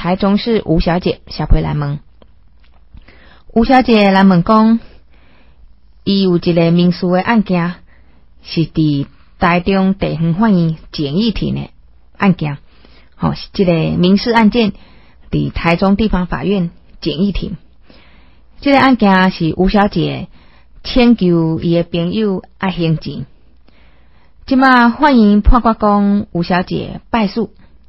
台中市吴小姐小陪来问，吴小姐来问讲，伊有一个民事的案件，是伫台中地方法院简易庭的案件，是这个民事案件伫台中地方法院简易庭。这个案件是吴小姐请求伊的朋友爱还钱，即马法院判决讲吴小姐败诉，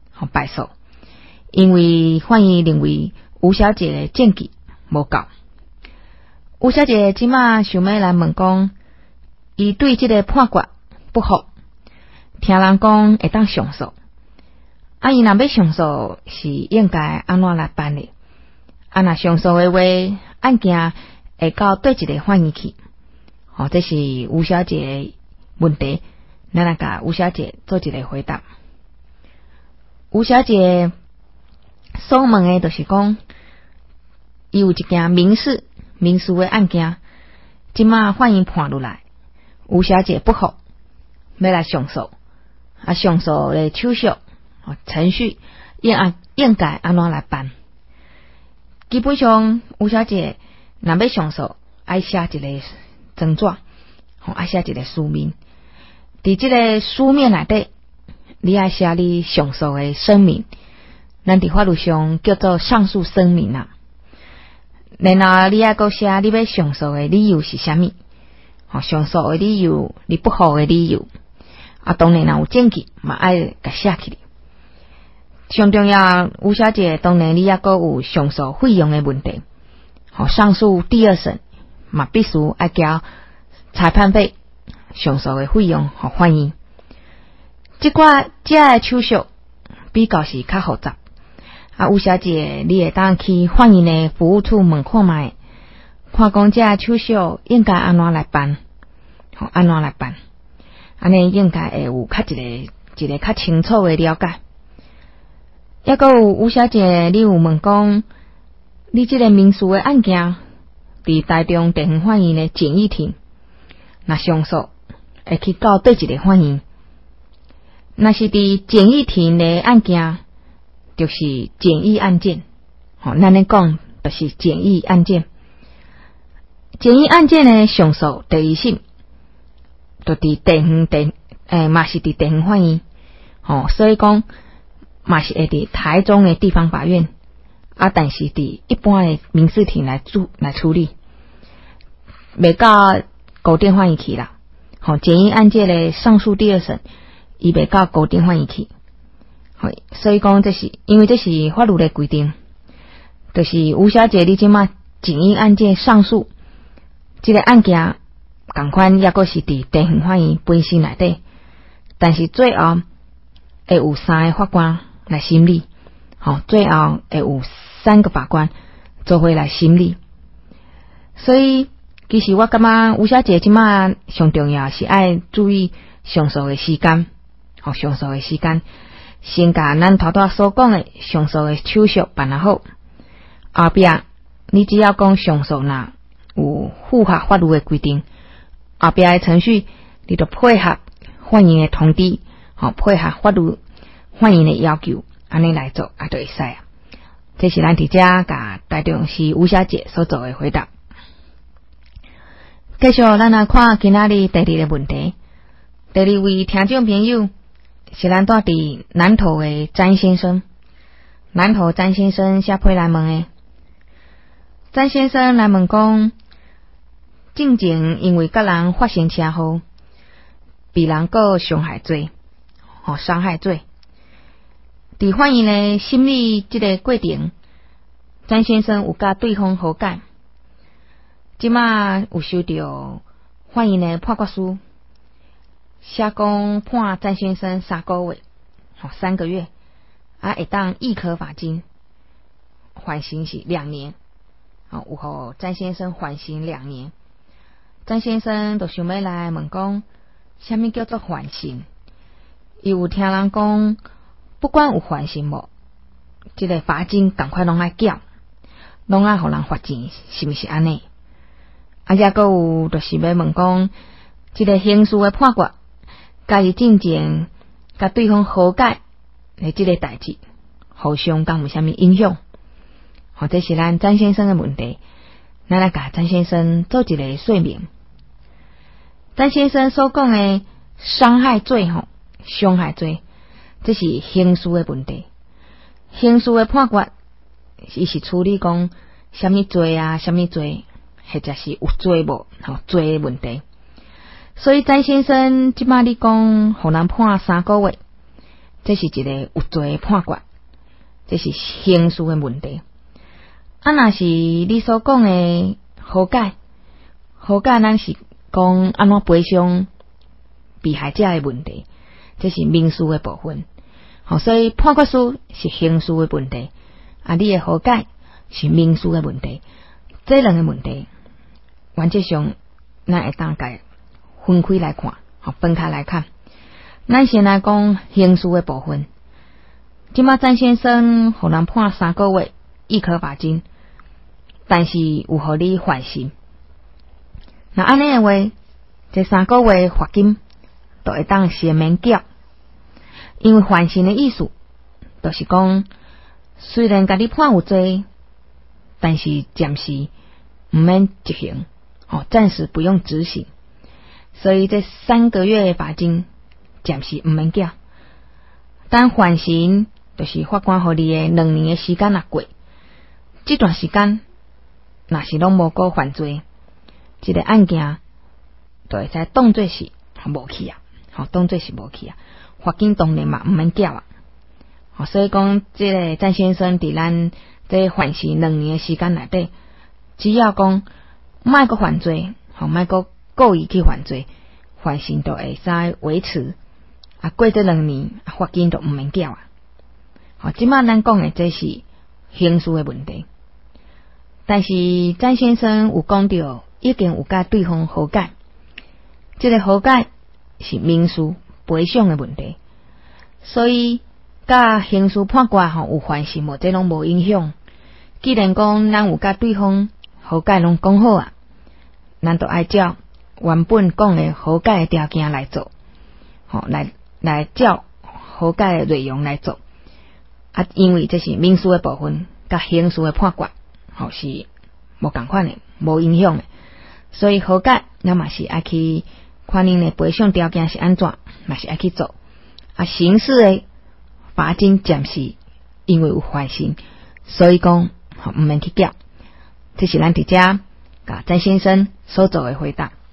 因为法院认为吴小姐的证据无够。吴小姐即马想要来问讲，伊对这个判决不服，听人讲会当上诉，伊若要上诉是应该安怎来办的？若上诉的话，案件会到对一个法院去？这是吴小姐的问题，咱来甲吴小姐做一个回答。吴小姐所问的就是讲，伊有一件民事的案件，即马法院判落来，吴小姐不服，要来上诉。上诉的手续程序应该安怎来办？基本上，吴小姐若要上诉，爱写一个状纸，爱写一个书面。伫这个书面内底，你爱写你上诉的声明，咱伫法律上叫做上诉声明啦。然后你爱搁写你要上诉的理由是啥物？上诉的理由，你不服的理由。当然若有证据，嘛爱甲写起来。上重要，吴小姐当然你还阁有上诉费用的问题。上诉第二审嘛必须爱交裁判费、上诉的费用互法院。这的手续比较是较复杂。吴小姐，你会当去法院的服务处问看卖，看讲这手续应该安怎来办？安怎来办？安尼应该会有一个较清楚的了解。还阁有吴小姐，你有问讲，你这个民事的案件伫台中地方法院的简易庭，若上诉会去到对一个法院？若是伫简易庭的案件，就是简易案件。咱咧讲就是简易案件。简易案件的上诉第一审，就伫嘛是伫地方法院。所以讲嘛是会伫台中的地方法院，但是伫一般的民事庭来处理，袂到高等法院去啦。简易案件的上诉第二审，伊袂到高等法院去。所以讲这是因为这是法律的规定，就是吴小姐你即马简易案件上诉，这个案件同款也阁是伫地方法院本身内底，但是最后会有3个法官来审理，最后会有3个法官做伙来审理。所以其实我感觉吴小姐即马上重要是爱注意上诉的时间，上诉的时间先甲咱头头所讲的上诉的手续办好，后壁你只要讲上诉若有符合法律的规定，后壁的程序你就配合法院的通知，配合法院的要求，安尼来做就会使啊。这是咱伫遮甲台中市吴小姐所做的回答。继续咱来看今仔日第二个问题。第二位听众朋友是咱住伫南投的詹先生。南投詹先生写批来问的。詹先生来问讲，进前因为甲人发生车祸，被人告伤害罪，伤害罪。伫法院的审理这个过程，詹先生有甲对方和解。即马有收到法院的判决书，写讲判詹先生3个月，会当易科罚金，缓刑是2年，有互詹先生缓刑2年。詹先生就想要来问讲，啥物叫做缓刑？伊有听人讲，不管有缓刑无，这个罚金赶快拢爱缴，拢爱互人罚钱，是毋是安尼？也阁有就是要问讲，这个刑事的判决，甲伊进前甲对方和解的这个代志， 互相敢有啥物影响？这是咱詹先生的问题，咱来甲詹先生做一个说明。詹先生所讲的伤害罪伤害罪，这是刑事的问题。刑事的判决，伊是处理讲啥物罪啊，啥物罪，或者是有罪无罪的问题。所以詹先生即摆你讲，互人判3个月，这是一个有罪的判决，这是刑事的问题。若是你所讲的和解，咱是讲安怎赔偿被害者的问题，这是民事的部分。所以判决书是刑事的问题，你的和解是民事的问题。这两个问题，原则上咱会当甲分开来看，分开来看。咱先来讲刑事的部分。即马詹先生互人判3个月1颗罚金，但是有互你缓刑。那安尼的话，这3个月罚金就会当先免缴，因为缓刑的意思就是讲，虽然甲你判有罪，但是暂时唔免执行，暂时不用执行。所以这3个月的罚金暂时唔免缴。但缓刑就是法官互你的2年的时间若过，这段时间若是拢无过犯罪，这个案件就会使当作是无去啊，当作是无去啊，罚金当然嘛唔免缴啊。所以讲，这个詹先生伫咱这缓刑2年的时间内底，只要讲莫个犯罪，莫个故意去犯罪，缓刑就会使维持过这2年，罚金就唔免缴啊。即摆咱讲的这是刑事的问题，但是詹先生有讲到已经有甲对方和解，这个和解是民事赔偿的问题，所以甲刑事判决有关系无？这拢无影响。既然讲咱有甲对方和解拢讲好啊，咱就爱照原本讲的和解的条件来做，来照和解的内容来做。因为这是民事的部分，甲刑事的判决是无同款的，无影响的。所以和解，咱嘛是爱去看恁的赔偿条件是安怎，嘛是爱去做。刑事的罚金暂时因为有缓刑，所以讲唔免去缴。这是咱伫遮甲詹先生所做的回答。